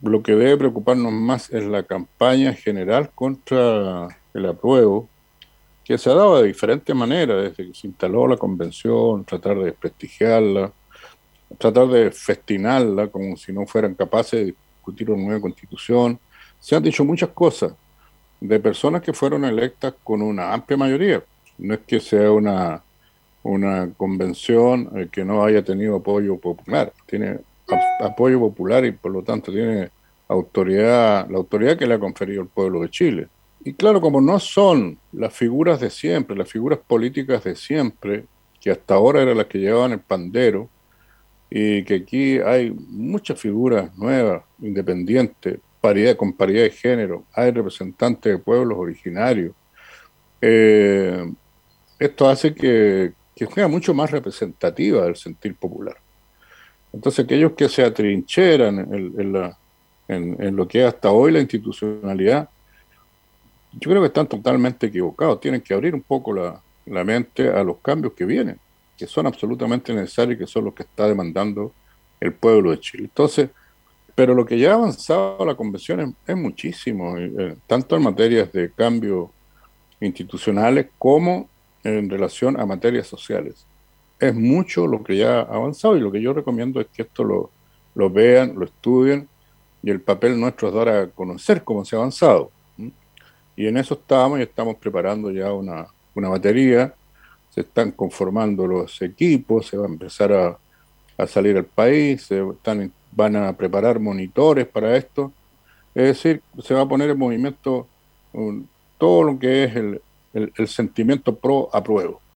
lo que debe preocuparnos más es la campaña general contra el apruebo, que se ha dado de diferentes maneras, desde que se instaló la convención, tratar de desprestigiarla, tratar de festinarla como si no fueran capaces de discutir una nueva constitución. Se han dicho muchas cosas de personas que fueron electas con una amplia mayoría. No es que sea una convención que no haya tenido apoyo popular, tiene apoyo popular y por lo tanto tiene autoridad, la autoridad que le ha conferido el pueblo de Chile. Y claro, como no son las figuras de siempre, las figuras políticas de siempre, que hasta ahora eran las que llevaban el pandero, y que aquí hay muchas figuras nuevas, independientes, con paridad de género, hay representantes de pueblos originarios. Eh, Esto hace que sea mucho más representativa del sentir popular. Entonces, aquellos que se atrincheran en lo que es hasta hoy la institucionalidad, yo creo que están totalmente equivocados. Tienen que abrir un poco la mente a los cambios que vienen, que son absolutamente necesarios y que son los que está demandando el pueblo de Chile. Entonces, pero lo que ya ha avanzado la convención es muchísimo, tanto en materias de cambio institucionales como en relación a materias sociales. Es mucho lo que ya ha avanzado y lo que yo recomiendo es que esto lo vean, lo estudien y el papel nuestro es dar a conocer cómo se ha avanzado. ¿M? Y en eso estamos y estamos preparando ya una batería, se están conformando los equipos, se va a empezar a salir al país, van a preparar monitores para esto, es decir, se va a poner en movimiento todo lo que es el sentimiento pro apruebo.